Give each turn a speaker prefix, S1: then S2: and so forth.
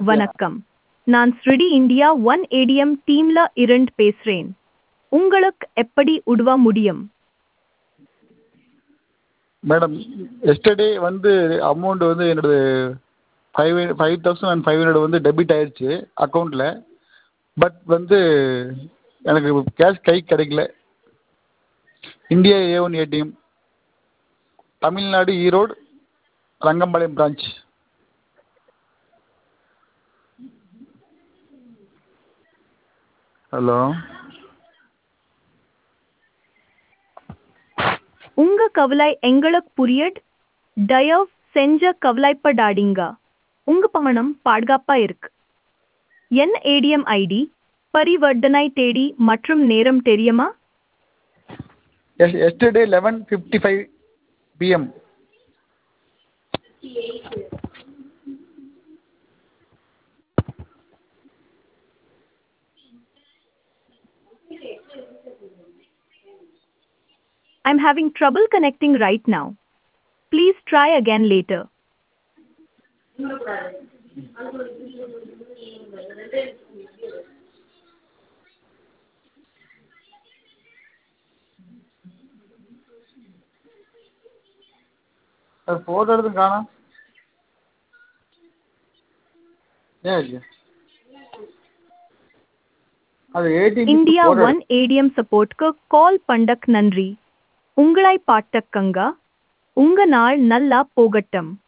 S1: வணக்கம். நான் ஸ்ரிடி India one ATM டீம்ல இருந்து பேசுறேன். உங்களுக்கு எப்படி உதவ முடியும்?
S2: மேடம் எஸ்டர்டே வந்து அமௌண்ட் வந்து என்னோடது 5500 வந்து டெபிட் ஆயிடுச்சு அக்கௌண்ட்டில். பட் வந்து எனக்கு கேஷ் கை கிடைக்கல. India A1 ATM, Tamil Nadu, Erode, Rangampalayam branch. Hello,
S1: உங்க கவலை எங்களுக்கு புரியுது. தயவு செஞ்சு கவலைப்படாதீங்க. உங்க பணம் பாதுகாப்பா இருக்கு. என் ஏடிஎம் ஐடி, பரிவர்த்தனை தேதி மற்றும் நேரம் தெரியுமா?
S2: Yesterday 11:55 PM.
S1: I'm having trouble connecting right now. Please try again later.
S2: அது ஃபோட்டோ எடுத்து காணோம். ஏன் ஆச்சு? அது ஏடிஎம்
S1: இந்தியா ஒன் ஏடிஎம் சப்போர்ட்க்கு கால் பண்ணக் நன்றி. உங்களை பாட்டக்கங்க. உங்க நாள் நல்லா போகட்டும்.